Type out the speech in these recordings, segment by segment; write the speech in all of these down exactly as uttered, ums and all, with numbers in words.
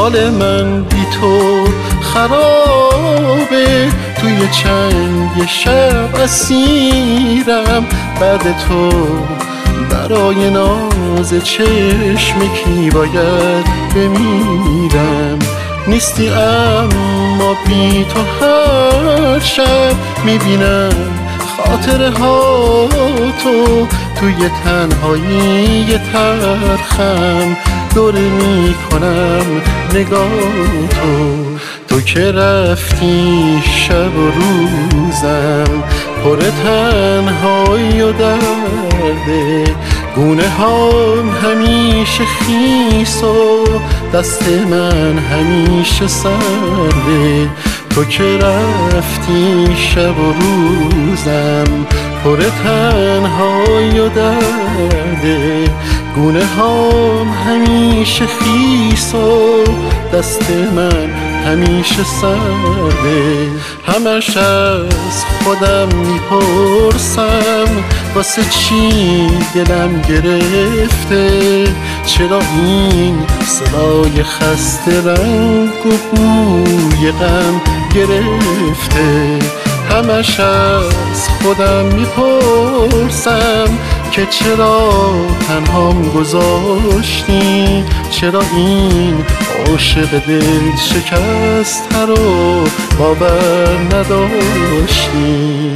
حال من بی تو خرابه، توی چنگ شب اسیرم. بعد تو برای ناز چشم کی باید بمیرم. نیستی اما بی تو هر شب میبینم خاطره ها تو، توی تنهایی ترخم دوره میکنم نگاه تو. تو که رفتی شب و روزم پر تنهایی و درده، گونه هام همیشه خیس و دست من همیشه سرده. تو که رفتی شب و روزم پر تنهایی و درده، گونه هام همیشه خیس و دست من همیشه سرده. همش از خودم میپرسم واسه چی دلم گرفته، چرا این صدای خسته رنگ و بوی غم گرفته. همش از خودم میپرسم که چرا تنهام گذاشتی، چرا این عاشق دل شکسته رو باور نداشتی.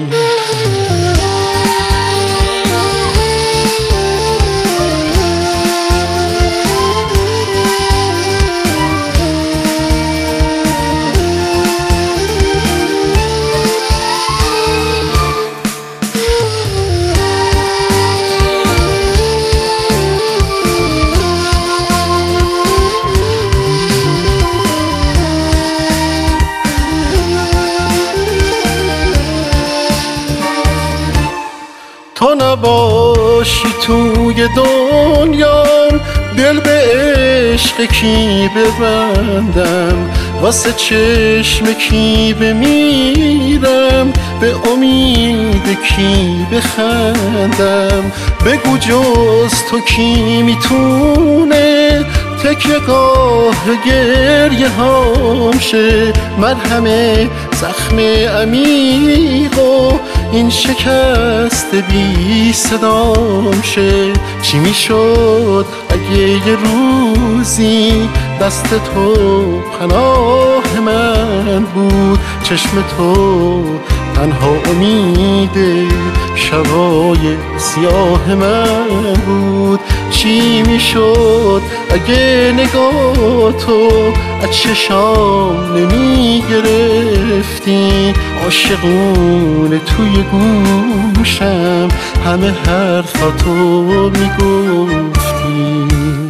تو نباشی توی دنیام دل به عشق کی ببندم، واسه چشم کی بمیرم، به امید کی بخندم. بگو جز تو کی میتونه تکیه گاه گریه هام شه، مرهم زخم عمیق و این شکست بی صدام شه. چی میشد اگه یه روزی دست تو پناه من بود، چشم تو تنها امید شبای سیاه من بود. چی میشد اگه نگاه تو از چشام نمی گرفتی، عاشقونه توی گوشم همه حرفاتو میگفتی.